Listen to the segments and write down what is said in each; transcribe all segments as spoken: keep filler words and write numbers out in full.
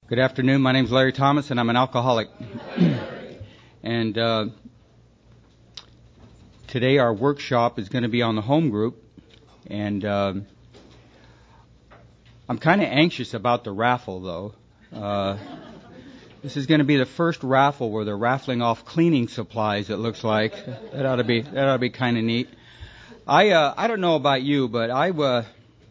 Good afternoon. My name's Larry Thomas, and I'm an alcoholic. and uh, today our workshop is going to be on the home group, and uh, I'm kind of anxious about the raffle, though. Uh, this is going to be the first raffle where they're raffling off cleaning supplies. It looks like that ought to be that ought to be kind of neat. I uh, I don't know about you, but I uh,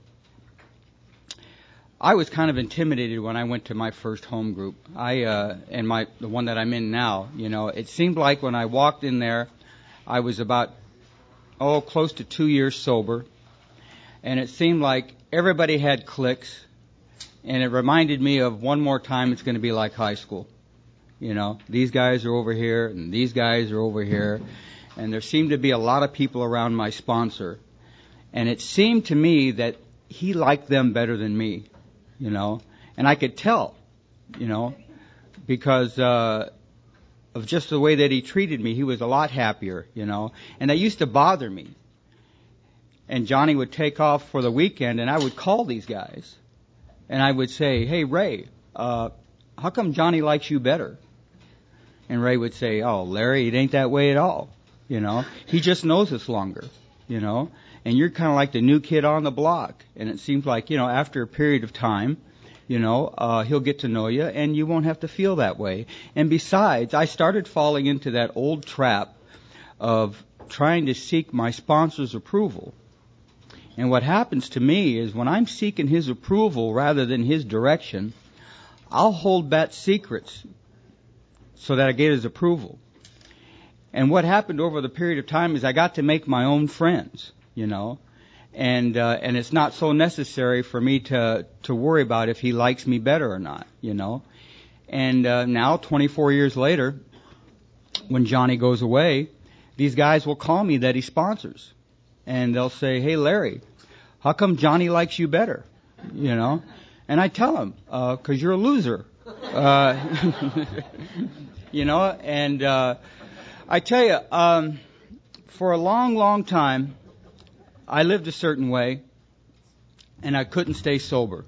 I was kind of intimidated when I went to my first home group. I uh, and my the one that I'm in now. You know, it seemed like when I walked in there, I was about oh close to two years sober, and it seemed like everybody had cliques, and it reminded me of one more time it's going to be like high school. You know, these guys are over here, and these guys are over here, and there seemed to be a lot of people around my sponsor, and it seemed to me that he liked them better than me. You know, and I could tell, you know, because uh, of just the way that he treated me. He was a lot happier, you know, and that used to bother me. And Johnny would take off for the weekend, and I would call these guys, and I would say, "Hey, Ray, uh, how come Johnny likes you better?" And Ray would say, "Oh, Larry, it ain't that way at all. You know, he just knows us longer, you know." And you're kind of like the new kid on the block. And it seems like, you know, after a period of time, you know, uh, he'll get to know you and you won't have to feel that way. And besides, I started falling into that old trap of trying to seek my sponsor's approval. And what happens to me is when I'm seeking his approval rather than his direction, I'll hold back secrets so that I get his approval. And what happened over the period of time is I got to make my own friends. You know, and uh, and it's not so necessary for me to to worry about if he likes me better or not. You know, and uh, now twenty-four years later, when Johnny goes away, these guys will call me that he sponsors, and they'll say, "Hey, Larry, how come Johnny likes you better?" You know, and I tell them, uh, "'Cause you're a loser." Uh, you know, and uh, I tell you, um, for a long, long time, I lived a certain way, and I couldn't stay sober.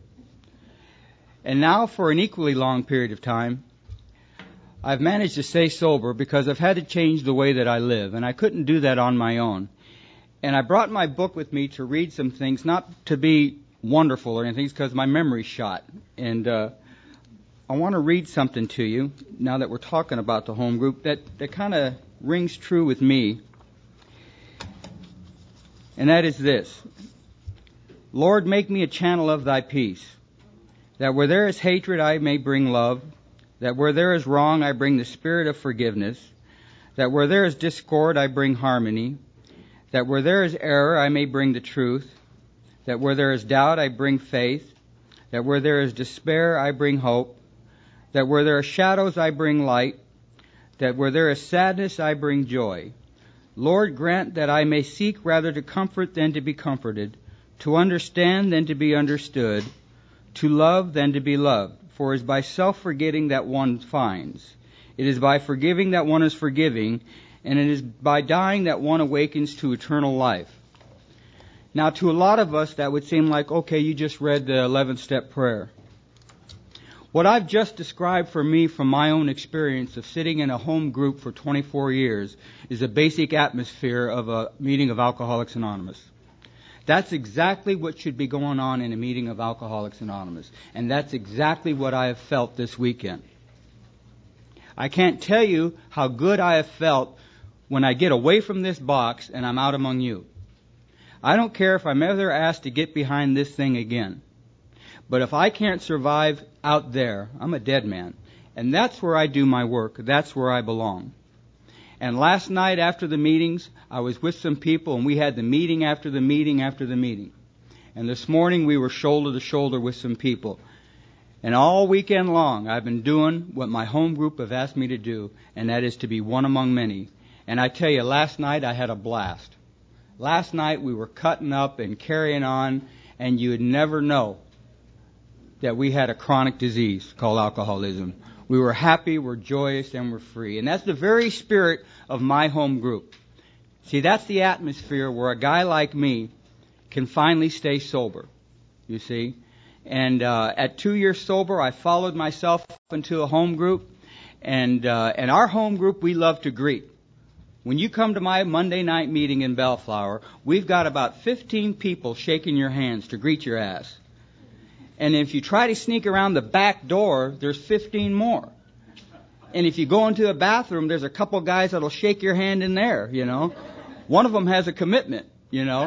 And now, for an equally long period of time, I've managed to stay sober because I've had to change the way that I live, and I couldn't do that on my own. And I brought my book with me to read some things, not to be wonderful or anything, because my memory's shot. And uh, I want to read something to you, now that we're talking about the home group, that, that kind of rings true with me. And that is this: Lord, make me a channel of thy peace, that where there is hatred I may bring love, that where there is wrong I bring the spirit of forgiveness, that where there is discord I bring harmony, that where there is error I may bring the truth, that where there is doubt I bring faith, that where there is despair I bring hope, that where there are shadows I bring light, that where there is sadness I bring joy. Lord, grant that I may seek rather to comfort than to be comforted, to understand than to be understood, to love than to be loved. For it is by self-forgetting that one finds. It is by forgiving that one is forgiving, and it is by dying that one awakens to eternal life. Now, to a lot of us, that would seem like, okay, you just read the eleventh-step prayer. What I've just described for me from my own experience of sitting in a home group for twenty-four years is a basic atmosphere of a meeting of Alcoholics Anonymous. That's exactly what should be going on in a meeting of Alcoholics Anonymous. And that's exactly what I have felt this weekend. I can't tell you how good I have felt when I get away from this box and I'm out among you. I don't care if I'm ever asked to get behind this thing again. But if I can't survive out there, I'm a dead man. And that's where I do my work. That's where I belong. And last night after the meetings, I was with some people, and we had the meeting after the meeting after the meeting. And this morning we were shoulder to shoulder with some people. And all weekend long I've been doing what my home group have asked me to do, and that is to be one among many. And I tell you, last night I had a blast. Last night we were cutting up and carrying on, and you would never know that we had a chronic disease called alcoholism. We were happy, we're joyous, and we're free. And that's the very spirit of my home group. See, that's the atmosphere where a guy like me can finally stay sober, you see. And uh, at two years sober, I followed myself into a home group. And uh, and our home group, we love to greet. When you come to my Monday night meeting in Bellflower, we've got about fifteen people shaking your hands to greet your ass. And if you try to sneak around the back door, there's fifteen more. And if you go into a bathroom, there's a couple guys that'll shake your hand in there, you know. One of them has a commitment, you know.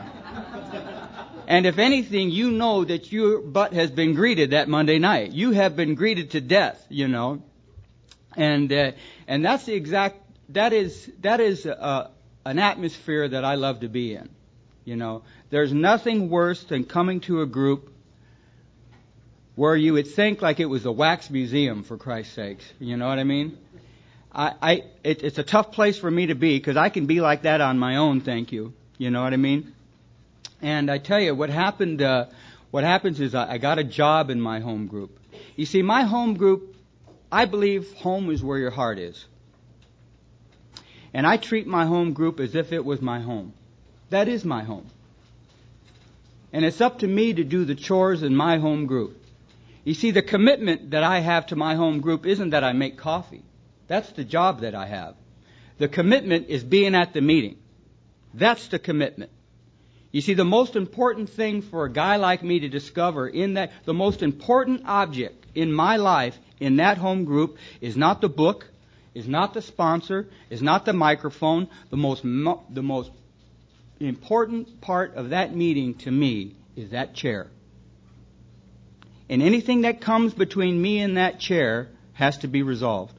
And if anything, you know that your butt has been greeted that Monday night. You have been greeted to death, you know. And uh, and that's the exact that is that is uh, an atmosphere that I love to be in. You know, there's nothing worse than coming to a group where you would think like it was a wax museum, for Christ's sakes. You know what I mean? I, I it, it's a tough place for me to be because I can be like that on my own. Thank you. You know what I mean? And I tell you what happened. Uh, what happens is I, I got a job in my home group. You see, my home group, I believe home is where your heart is. And I treat my home group as if it was my home. That is my home. And it's up to me to do the chores in my home group. You see, the commitment that I have to my home group isn't that I make coffee. That's the job that I have. The commitment is being at the meeting. That's the commitment. You see, the most important thing for a guy like me to discover in that, the most important object in my life in that home group is not the book, is not the sponsor, is not the microphone. The most, mo- the most important part of that meeting to me is that chair. And anything that comes between me and that chair has to be resolved.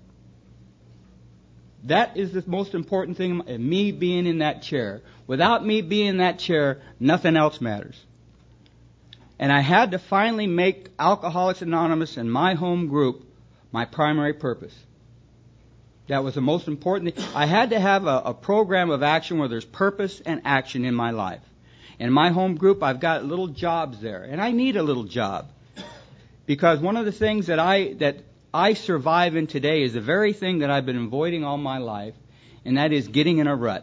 That is the most important thing, me being in that chair. Without me being in that chair, nothing else matters. And I had to finally make Alcoholics Anonymous and my home group my primary purpose. That was the most important thing. I had to have a, a program of action where there's purpose and action in my life. In my home group, I've got little jobs there, and I need a little job. Because one of the things that I that I survive in today is the very thing that I've been avoiding all my life, and that is getting in a rut.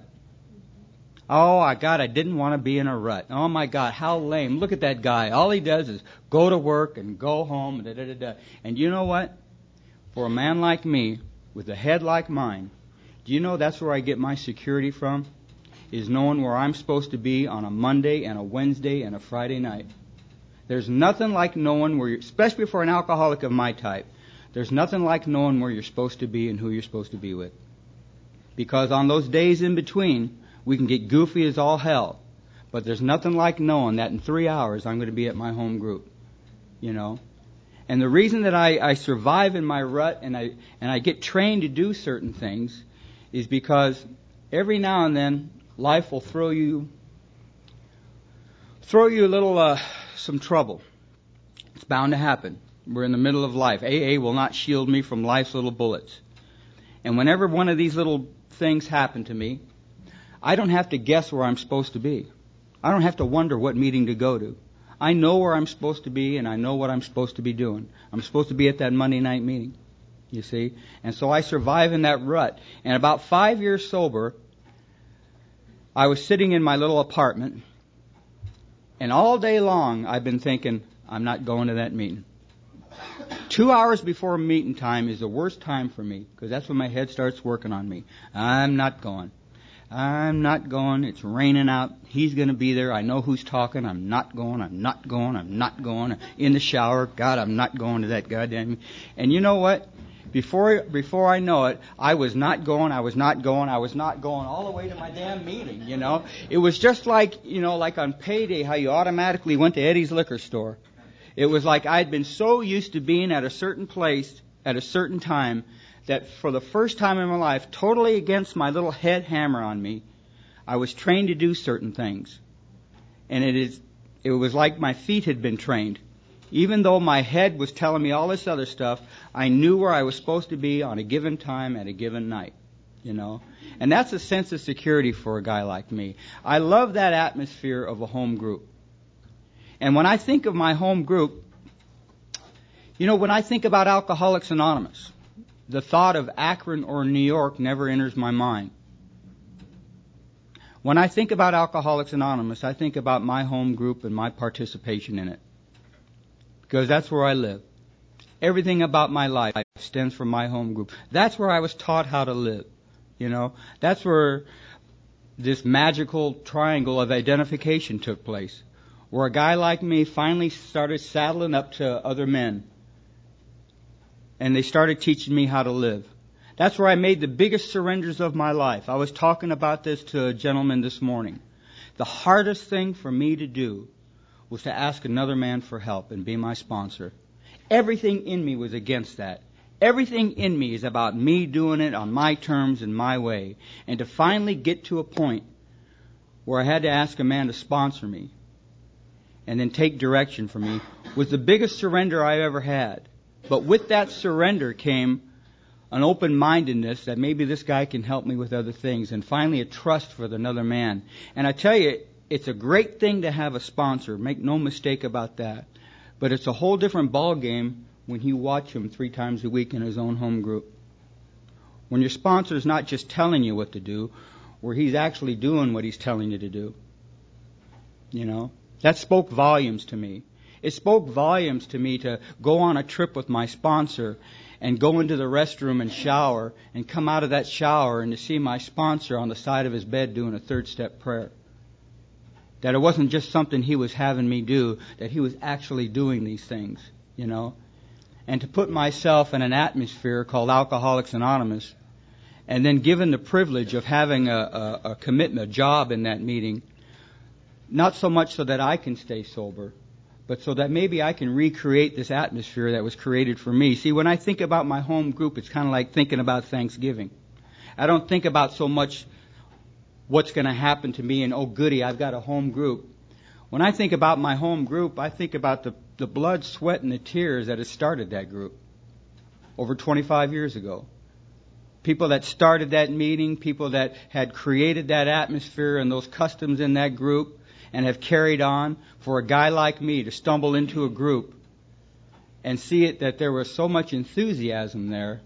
Oh, my God, I didn't want to be in a rut. Oh, my God, how lame. Look at that guy. All he does is go to work and go home. Da, da, da, da. And you know what? For a man like me, with a head like mine, do you know that's where I get my security from? Is knowing where I'm supposed to be on a Monday and a Wednesday and a Friday night. There's nothing like knowing where you're, especially for an alcoholic of my type, there's nothing like knowing where you're supposed to be and who you're supposed to be with. Because on those days in between, we can get goofy as all hell. But there's nothing like knowing that in three hours I'm going to be at my home group. You know? And the reason that I, I survive in my rut and I and I get trained to do certain things is because every now and then life will throw you throw you a little uh, some trouble. It's bound to happen. We're in the middle of life. A A will not shield me from life's little bullets. And whenever one of these little things happen to me, I don't have to guess where I'm supposed to be. I don't have to wonder what meeting to go to. I know where I'm supposed to be, and I know what I'm supposed to be doing. I'm supposed to be at that Monday night meeting, you see. And so I survive in that rut. And about five years sober, I was sitting in my little apartment, and all day long I've been thinking, I'm not going to that meeting. Two hours before meeting time is the worst time for me, because that's when my head starts working on me. I'm not going. I'm not going. It's raining out. He's going to be there. I know who's talking. I'm not going. I'm not going. I'm not going. In the shower. God, I'm not going to that goddamn. And you know what? Before before I know it, I was not going. I was not going. I was not going all the way to my damn meeting. You know, it was just like you know, like on payday, how you automatically went to Eddie's liquor store. It was like I'd been so used to being at a certain place at a certain time that for the first time in my life, totally against my little head hammer on me, I was trained to do certain things. And it is, it was like my feet had been trained. Even though my head was telling me all this other stuff, I knew where I was supposed to be on a given time at a given night, you know. And that's a sense of security for a guy like me. I love that atmosphere of a home group. And when I think of my home group, you know, when I think about Alcoholics Anonymous, the thought of Akron or New York never enters my mind. When I think about Alcoholics Anonymous, I think about my home group and my participation in it. because that's where I live. Everything about my life stems from my home group. That's where I was taught how to live. You know, that's where this magical triangle of identification took place, where a guy like me finally started saddling up to other men, and they started teaching me how to live. That's where I made the biggest surrenders of my life. I was talking about this to a gentleman this morning. The hardest thing for me to do was to ask another man for help and be my sponsor. Everything in me was against that. Everything in me is about me doing it on my terms and my way. And to finally get to a point where I had to ask a man to sponsor me and then take direction from me was the biggest surrender I ever had. But with that surrender came an open-mindedness that maybe this guy can help me with other things, and finally a trust for another man. And I tell you, it's a great thing to have a sponsor. Make no mistake about that. But it's a whole different ball game when you watch him three times a week in his own home group. When your sponsor is not just telling you what to do, where he's actually doing what he's telling you to do. You know, that spoke volumes to me. It spoke volumes to me to go on a trip with my sponsor and go into the restroom and shower and come out of that shower and to see my sponsor on the side of his bed doing a third step prayer. That it wasn't just something he was having me do, that he was actually doing these things, you know. And to put myself in an atmosphere called Alcoholics Anonymous, and then given the privilege of having a, a, a commitment, a job in that meeting, not so much so that I can stay sober, but so that maybe I can recreate this atmosphere that was created for me. See, when I think about my home group, it's kind of like thinking about Thanksgiving. I don't think about so much what's going to happen to me and, oh, goody, I've got a home group. When I think about my home group, I think about the, the blood, sweat, and the tears that has started that group over twenty-five years ago. People that started that meeting, people that had created that atmosphere and those customs in that group and have carried on. For a guy like me to stumble into a group and see it that there was so much enthusiasm there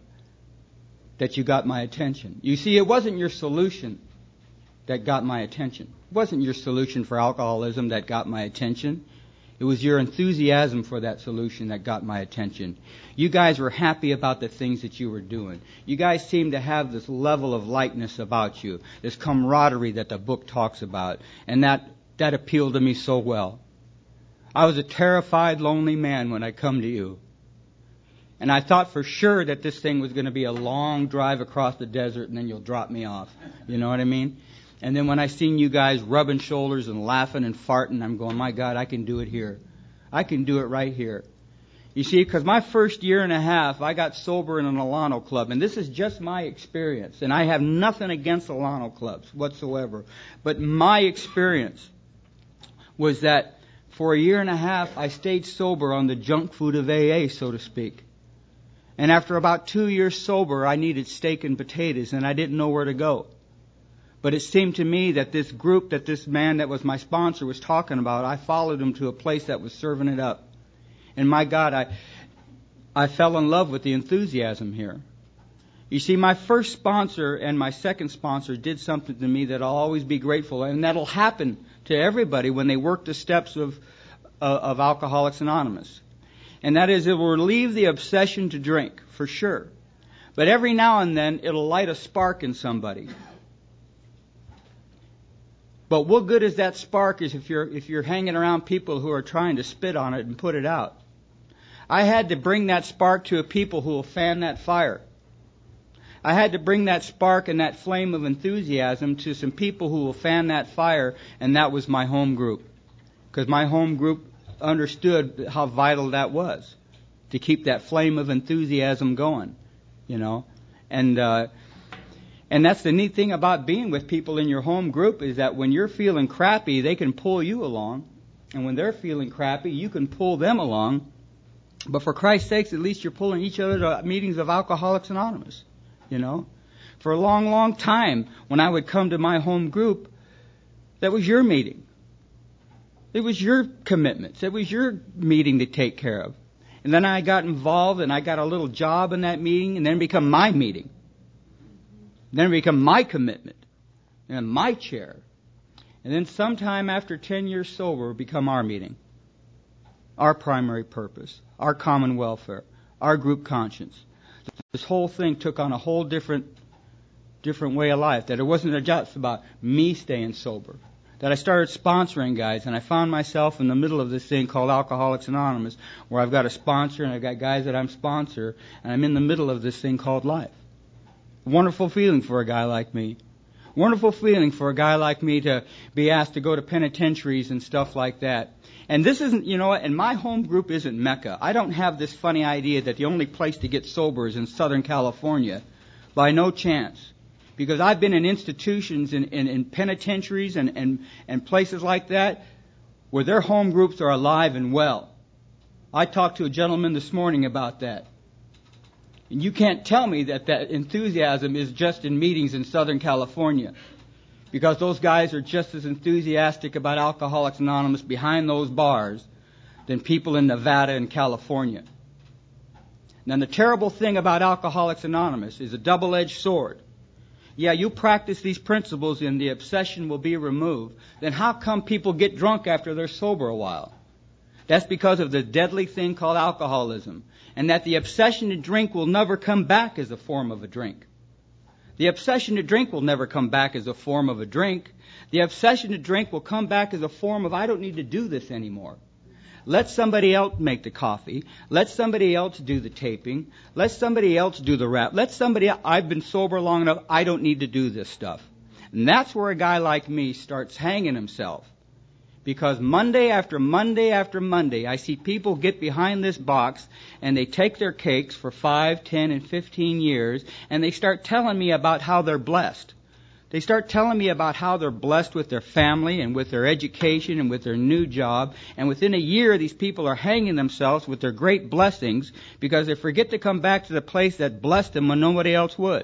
that you got my attention. You see, it wasn't your solution that got my attention. It wasn't your solution for alcoholism that got my attention. It was your enthusiasm for that solution that got my attention. You guys were happy about the things that you were doing. You guys seemed to have this level of lightness about you, this camaraderie that the book talks about, and that, that appealed to me so well. I was a terrified, lonely man when I come to you. And I thought for sure that this thing was going to be a long drive across the desert and then you'll drop me off. You know what I mean? And then when I seen you guys rubbing shoulders and laughing and farting, I'm going, my God, I can do it here. I can do it right here. You see, because my first year and a half, I got sober in an Alano club. And this is just my experience. And I have nothing against Alano clubs whatsoever. But my experience was that for a year and a half, I stayed sober on the junk food of A A, so to speak. And after about two years sober, I needed steak and potatoes, and I didn't know where to go. But it seemed to me that this group, that this man that was my sponsor was talking about, I followed him to a place that was serving it up. And my God, I, I fell in love with the enthusiasm here. You see, my first sponsor and my second sponsor did something to me that I'll always be grateful, and that'll happen to everybody when they work the steps of, uh, of Alcoholics Anonymous. And that is, it will relieve the obsession to drink, for sure. But every now and then, it'll light a spark in somebody. But what good is that spark is if you're, if you're hanging around people who are trying to spit on it and put it out? I had to bring that spark to a people who will fan that fire. I had to bring that spark and that flame of enthusiasm to some people who will fan that fire, and that was my home group. Because my home group understood how vital that was, to keep that flame of enthusiasm going, you know. And uh, and that's the neat thing about being with people in your home group, is that when you're feeling crappy, they can pull you along. And when they're feeling crappy, you can pull them along. But for Christ's sakes, at least you're pulling each other to meetings of Alcoholics Anonymous. You know, for a long, long time, when I would come to my home group, that was your meeting. It was your commitments. It was your meeting to take care of. And then I got involved and I got a little job in that meeting, and then it became my meeting. Then it became my commitment and my chair. And then sometime after ten years sober, it become our meeting. our primary purpose, our common welfare, our group conscience. This whole thing took on a whole different different way of life, that it wasn't just about me staying sober. That I started sponsoring guys, and I found myself in the middle of this thing called Alcoholics Anonymous, where I've got a sponsor and I've got guys that I'm sponsor, and I'm in the middle of this thing called life. Wonderful feeling for a guy like me. Wonderful feeling for a guy like me to be asked to go to penitentiaries and stuff like that. And this isn't, you know what, and my home group isn't Mecca. I don't have this funny idea that the only place to get sober is in Southern California. By no chance. Because I've been in institutions, in, in, in penitentiaries and, and, and places like that, where their home groups are alive and well. I talked to a gentleman this morning about that. And you can't tell me that that enthusiasm is just in meetings in Southern California. Because those guys are just as enthusiastic about Alcoholics Anonymous behind those bars than people in Nevada and California. Now, the terrible thing about Alcoholics Anonymous is a double-edged sword. Yeah, you practice these principles and the obsession will be removed. Then how come people get drunk after they're sober a while? That's because of the deadly thing called alcoholism. And that the obsession to drink will never come back as a form of a drink. The obsession to drink will never come back as a form of a drink. The obsession to drink will come back as a form of, I don't need to do this anymore. Let somebody else make the coffee. Let somebody else do the taping. Let somebody else do the rap. Let somebody else, I've been sober long enough, I don't need to do this stuff. And that's where a guy like me starts hanging himself. Because Monday after Monday after Monday, I see people get behind this box and they take their cakes for five, ten, and fifteen years and they start telling me about how they're blessed. They start telling me about how they're blessed with their family and with their education and with their new job. And within a year, these people are hanging themselves with their great blessings because they forget to come back to the place that blessed them when nobody else would.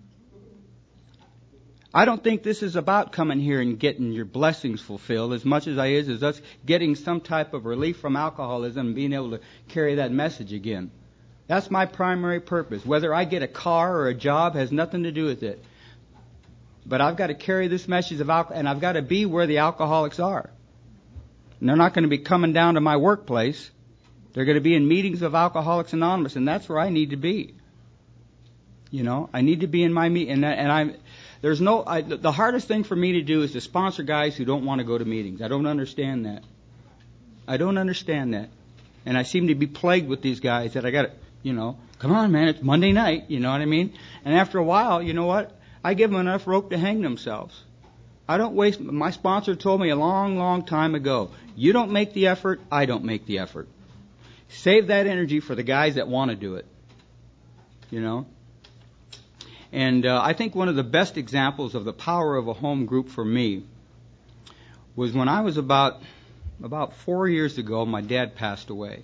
I don't think this is about coming here and getting your blessings fulfilled as much as I is as us getting some type of relief from alcoholism and being able to carry that message again. That's my primary purpose. Whether I get a car or a job has nothing to do with it. But I've got to carry this message of alcohol, and I've got to be where the alcoholics are. And they're not going to be coming down to my workplace. They're going to be in meetings of Alcoholics Anonymous, and that's where I need to be. You know, I need to be in my meet, and, and I'm. There's no. I, the hardest thing for me to do is to sponsor guys who don't want to go to meetings. I don't understand that. I don't understand that, and I seem to be plagued with these guys that I got to, you know, come on, man, it's Monday night. You know what I mean? And after a while, you know what? I give them enough rope to hang themselves. I don't waste, my sponsor told me a long, long time ago, you don't make the effort, I don't make the effort. Save that energy for the guys that want to do it. You know? And uh, I think one of the best examples of the power of a home group for me was when I was about, about four years ago, my dad passed away.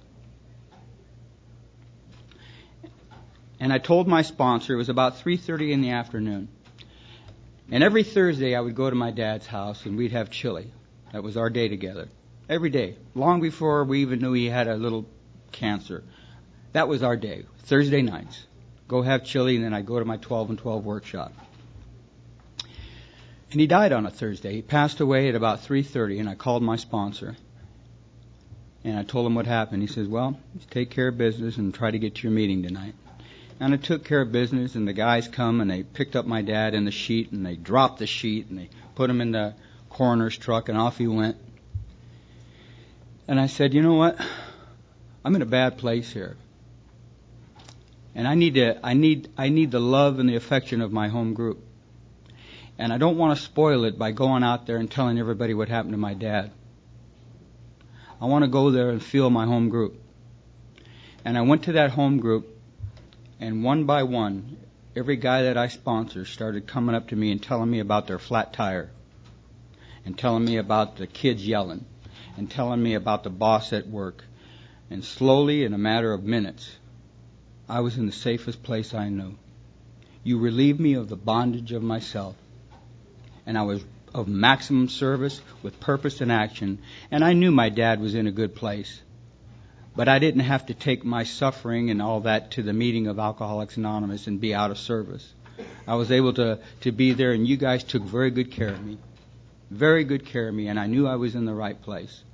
And I told my sponsor, it was about three thirty in the afternoon. And every Thursday I would go to my dad's house and we'd have chili. That was our day together. Every day. Long before we even knew he had a little cancer. That was our day. Thursday nights. Go have chili and then I'd go to my twelve and twelve workshop. And he died on a Thursday. He passed away at about three thirty and I called my sponsor. And I told him what happened. He says, well, take care of business and try to get to your meeting tonight. And I took care of business, and the guys come, and they picked up my dad in the sheet, and they dropped the sheet, and they put him in the coroner's truck, and off he went. And I said, you know what? I'm in a bad place here. And I need to, I need, I need the love and the affection of my home group. And I don't want to spoil it by going out there and telling everybody what happened to my dad. I want to go there and feel my home group. And I went to that home group, and one by one, every guy that I sponsor started coming up to me and telling me about their flat tire, and telling me about the kids yelling, and telling me about the boss at work. And slowly, in a matter of minutes, I was in the safest place I knew. You relieved me of the bondage of myself, and I was of maximum service with purpose and action, and I knew my dad was in a good place. But I didn't have to take my suffering and all that to the meeting of Alcoholics Anonymous and be out of service. I was able to, to be there, and you guys took very good care of me. Very good care of me, and I knew I was in the right place.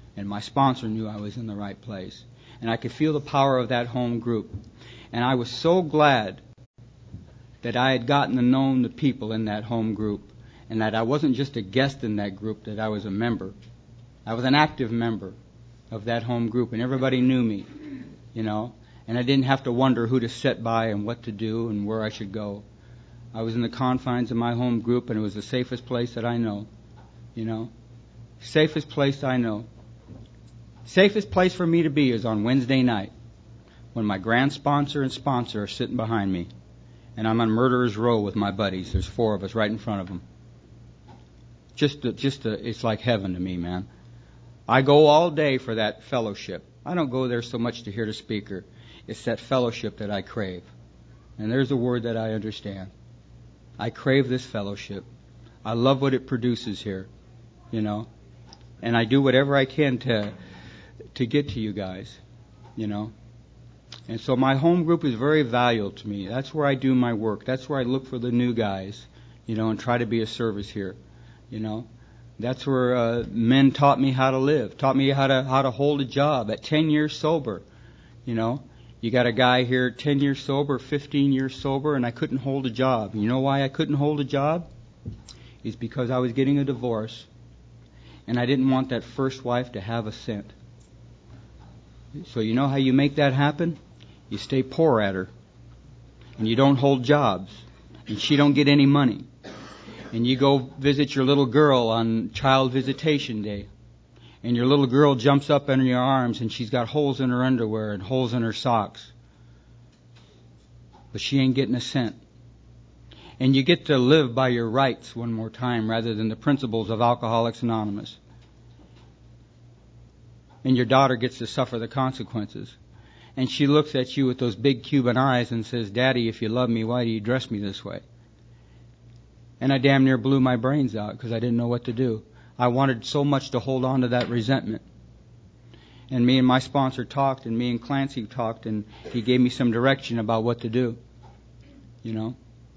And my sponsor knew I was in the right place. And I could feel the power of that home group. And I was so glad that I had gotten to know the people in that home group, and that I wasn't just a guest in that group, that I was a member. I was an active member of that home group, and everybody knew me, you know, and I didn't have to wonder who to sit by and what to do and where I should go. I was in the confines of my home group, and it was the safest place that I know, you know, safest place I know. Safest place for me to be is on Wednesday night, when my grand sponsor and sponsor are sitting behind me, and I'm on Murderer's Row with my buddies. There's four of us right in front of them. Just, a, just a, it's like heaven to me, man. I go all day for that fellowship. I don't go there so much to hear the speaker. It's that fellowship that I crave. And there's a word that I understand. I crave this fellowship. I love what it produces here, you know. And I do whatever I can to to get to you guys, you know. And so my home group is very valuable to me. That's where I do my work. That's where I look for the new guys, you know, and try to be a service here, you know. That's where uh, men taught me how to live, taught me how to how to hold a job at ten years sober, you know. You got a guy here ten years sober, fifteen years sober, and I couldn't hold a job. You know why I couldn't hold a job? It's because I was getting a divorce, and I didn't want that first wife to have a cent. So you know how you make that happen? You stay poor at her, and you don't hold jobs, and she don't get any money. And you go visit your little girl on child visitation day, and your little girl jumps up in your arms, and she's got holes in her underwear and holes in her socks. But she ain't getting a cent. And you get to live by your rights one more time rather than the principles of Alcoholics Anonymous. And your daughter gets to suffer the consequences. And she looks at you with those big Cuban eyes and says, "Daddy, if you love me, why do you dress me this way?" And I damn near blew my brains out because I didn't know what to do. I wanted so much to hold on to that resentment. And me and my sponsor talked, and me and Clancy talked, and he gave me some direction about what to do, you know.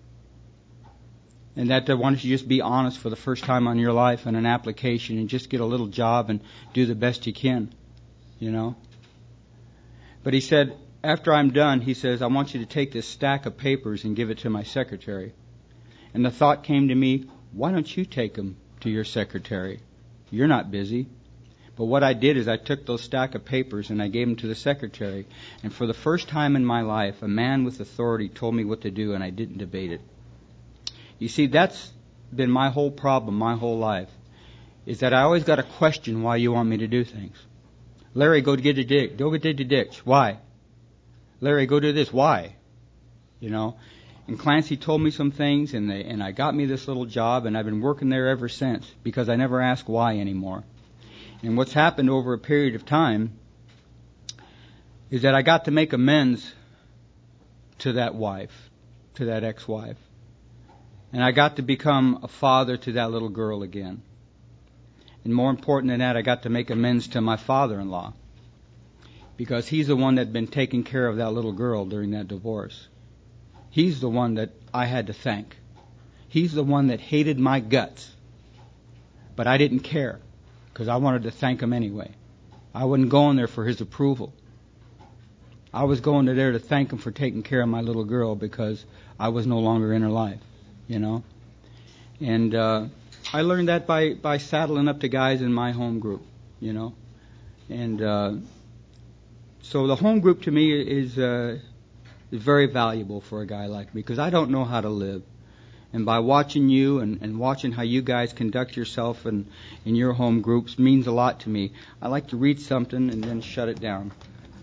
And that why don't you just be honest for the first time on your life in an application and just get a little job and do the best you can, you know. But he said, after I'm done, he says, I want you to take this stack of papers and give it to my secretary. And the thought came to me, why don't you take them to your secretary? You're not busy. But what I did is I took those stack of papers and I gave them to the secretary. And for the first time in my life, a man with authority told me what to do, and I didn't debate it. You see, that's been my whole problem, my whole life, is that I always got to question why you want me to do things. Larry, go get a ditch. Go get the ditch. Why? Larry, go do this. Why? You know. And Clancy told me some things, and they, and I got me this little job, and I've been working there ever since because I never ask why anymore. And what's happened over a period of time is that I got to make amends to that wife, to that ex-wife. And I got to become a father to that little girl again. And more important than that, I got to make amends to my father-in-law, because he's the one that had been taking care of that little girl during that divorce. He's the one that I had to thank. He's the one that hated my guts. But I didn't care, because I wanted to thank him anyway. I wasn't going there for his approval. I was going there to thank him for taking care of my little girl, because I was no longer in her life, you know. And uh, I learned that by, by saddling up to guys in my home group, you know. And uh, so the home group to me is... Uh, is very valuable for a guy like me, because I don't know how to live. And by watching you and, and watching how you guys conduct yourself in, in your home groups means a lot to me. I like to read something and then shut it down.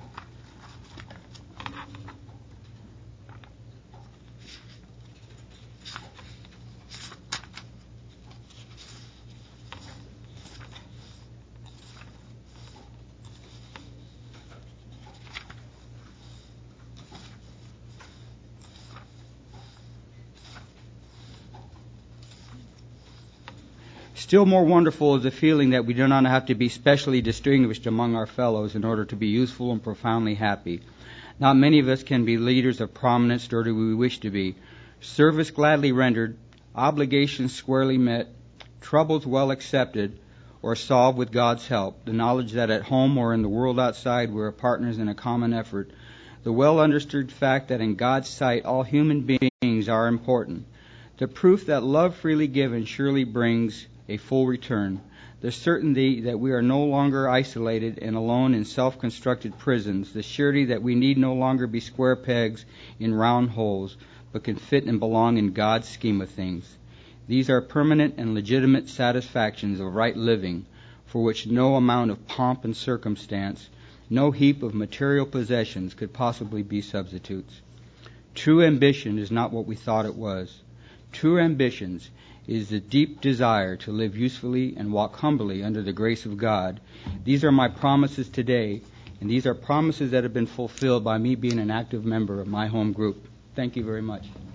Still more wonderful is the feeling that we do not have to be specially distinguished among our fellows in order to be useful and profoundly happy. Not many of us can be leaders of prominence, nor do we wish to be. Service gladly rendered, obligations squarely met, troubles well accepted, or solve with God's help. The knowledge that at home or in the world outside we are partners in a common effort. The well-understood fact that in God's sight all human beings are important. The proof that love freely given surely brings a full return. The certainty that we are no longer isolated and alone in self-constructed prisons. The surety that we need no longer be square pegs in round holes, but can fit and belong in God's scheme of things. These are permanent and legitimate satisfactions of right living, for which no amount of pomp and circumstance, no heap of material possessions could possibly be substitutes. True ambition is not what we thought it was. True ambition is the deep desire to live usefully and walk humbly under the grace of God. These are my promises today, and these are promises that have been fulfilled by me being an active member of my home group. Thank you very much.